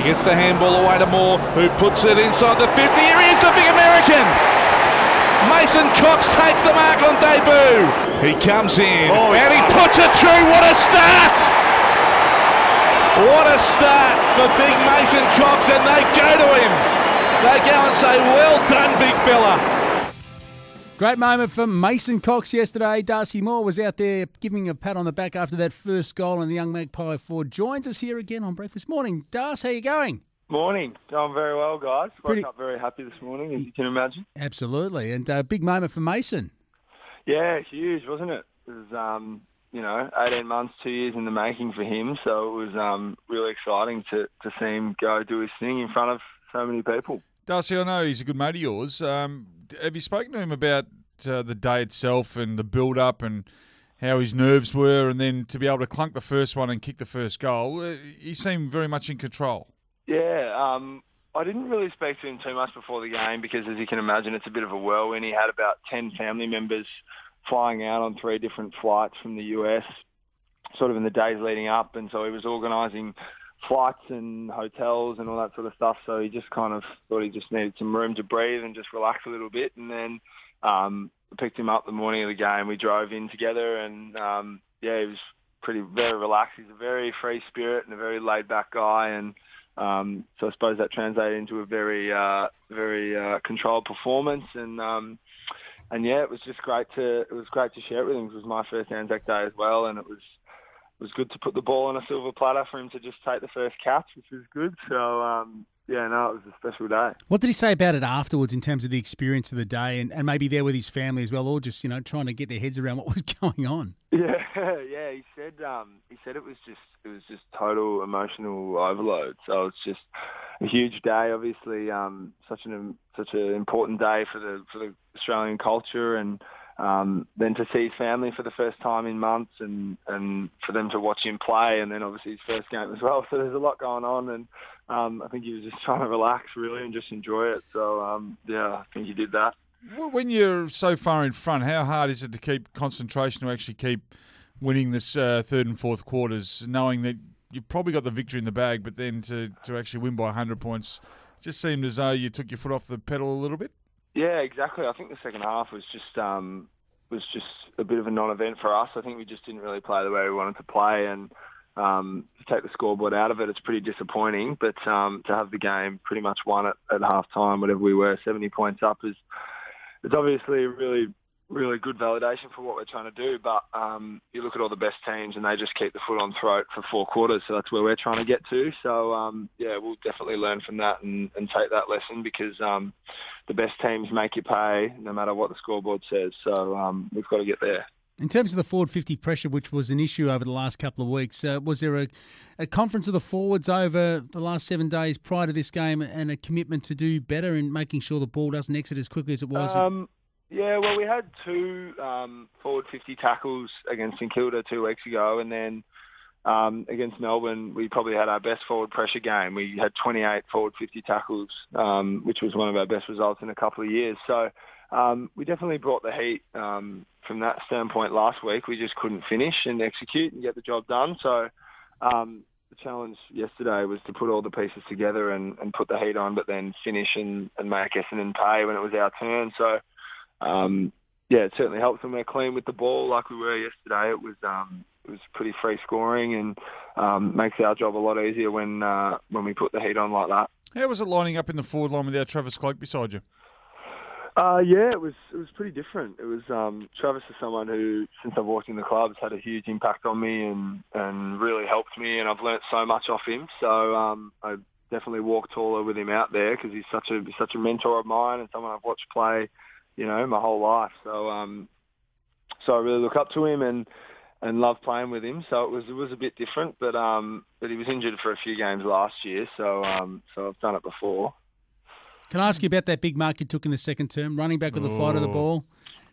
gets the handball away to Moore, who puts it inside the 50. Here he is, the big American. Mason Cox takes the mark on debut. He comes in and he puts it through. What a start! What a start for big Mason Cox, and they go to him. They go and say, well done, big fella. Great moment for Mason Cox yesterday. Darcy Moore was out there giving a pat on the back after that first goal, and the young Magpie forward joins us here again on Breakfast Morning. Darcy, how you going? Morning. Going very well, guys. Woke up very happy this morning, as you can imagine. Absolutely. And a big moment for Mason. Yeah, huge, wasn't it? It was, 18 months, 2 years in the making for him. So it was really exciting to see him go do his thing in front of so many people. Darcy, I know he's a good mate of yours. Have you spoken to him about the day itself and the build-up and how his nerves were, and then to be able to clunk the first one and kick the first goal? He seemed very much in control. Yeah, I didn't really speak to him too much before the game because, as you can imagine, it's a bit of a whirlwind. He had about 10 family members flying out on 3 different flights from the US, sort of in the days leading up, and so he was organising flights and hotels and all that sort of stuff. So he just kind of thought he just needed some room to breathe and just relax a little bit. And then picked him up the morning of the game. We drove in together, and he was very relaxed. He's a very free spirit and a very laid back guy, and so I suppose that translated into a very controlled performance. And it was just great to share it with him. It was my first Anzac Day as well, and it was good to put the ball on a silver platter for him to just take the first catch, which was good. So, it was a special day. What did he say about it afterwards in terms of the experience of the day and maybe there with his family as well, or just, trying to get their heads around what was going on? Yeah. He said it was just total emotional overload. So it's just a huge day, obviously, such an important day for the Australian culture, and then to see his family for the first time in months, and for them to watch him play, and then obviously his first game as well. So there's a lot going on, and I think he was just trying to relax really and just enjoy it. So I think he did that. When you're so far in front, how hard is it to keep concentration to actually keep winning this third and fourth quarters, knowing that you've probably got the victory in the bag, but then to actually win by 100 points just seemed as though you took your foot off the pedal a little bit? Yeah, exactly. I think the second half was just a bit of a non-event for us. I think we just didn't really play the way we wanted to play, and to take the scoreboard out of it, it's pretty disappointing. But to have the game pretty much won at half-time, whatever we were, 70 points up, it's obviously a really, really good validation for what we're trying to do. But you look at all the best teams and they just keep the foot on throat for 4 quarters. So that's where we're trying to get to. So, we'll definitely learn from that and take that lesson, because the best teams make you pay no matter what the scoreboard says. So we've got to get there. In terms of the forward 50 pressure, which was an issue over the last couple of weeks, was there a conference of the forwards over the last 7 days prior to this game, and a commitment to do better in making sure the ball doesn't exit as quickly as it was? We had 2 forward 50 tackles against St Kilda 2 weeks ago, and then against Melbourne, we probably had our best forward pressure game. We had 28 forward 50 tackles, which was one of our best results in a couple of years. So we definitely brought the heat from that standpoint last week. We just couldn't finish and execute and get the job done. So the challenge yesterday was to put all the pieces together and put the heat on, but then finish and make Essendon pay when it was our turn. So, it certainly helps when we're clean with the ball like we were yesterday. It was pretty free scoring, and makes our job a lot easier when we put the heat on like that. How was it lining up in the forward line without Travis Cloke beside you? It was pretty different. It was Travis is someone who, since I've walked in the club, has had a huge impact on me and really helped me, and I've learnt so much off him. So I definitely walk taller with him out there, because he's such a mentor of mine and someone I've watched play, my whole life. So I really look up to him and love playing with him. So it was a bit different, but he was injured for a few games last year, so I've done it before. Can I ask you about that big mark you took in the second term, running back with the flight of the ball?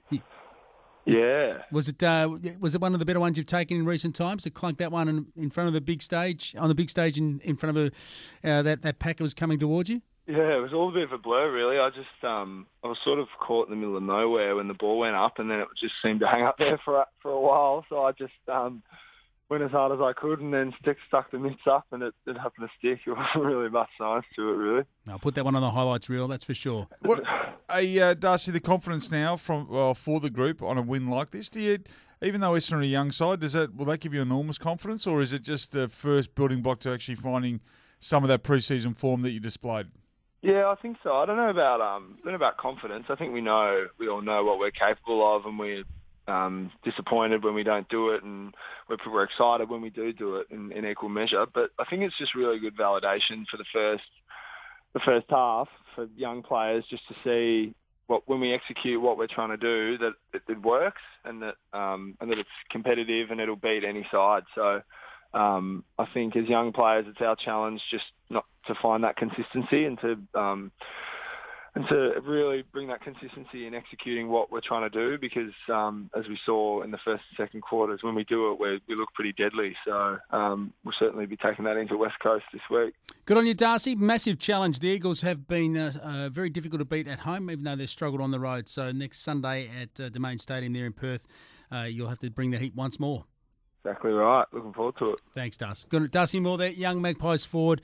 Yeah. Was it one of the better ones you've taken in recent times, to clunk that one in front of the big stage, in front of that pack that was coming towards you? Yeah, it was all a bit of a blur, really. I was sort of caught in the middle of nowhere when the ball went up, and then it just seemed to hang up there for a while. So I just went as hard as I could, and then stuck the mitts up, and it happened to stick. It wasn't really much science to it, really. I'll put that one on the highlights reel, that's for sure. What, Darcy, the confidence now for the group on a win like this, do you, even though Essendon are a young side, will that give you enormous confidence, or is it just the first building block to actually finding some of that pre-season form that you displayed? Yeah, I think so. I don't know about confidence. I think we all know what we're capable of, and we're disappointed when we don't do it, and we're excited when we do it in equal measure. But I think it's just really good validation for the first half for young players, just to see when we execute what we're trying to do, that it works, and that it's competitive and it'll beat any side. So I think as young players, it's our challenge just not to find that consistency and to really bring that consistency in executing what we're trying to do, because as we saw in the first and second quarters, when we do it, we look pretty deadly. So we'll certainly be taking that into West Coast this week. Good on you, Darcy. Massive challenge. The Eagles have been very difficult to beat at home, even though they've struggled on the road. So next Sunday at Domain Stadium there in Perth, you'll have to bring the heat once more. Exactly right. Looking forward to it. Thanks, Darcy. Good. Darcy Moore there, young Magpies forward.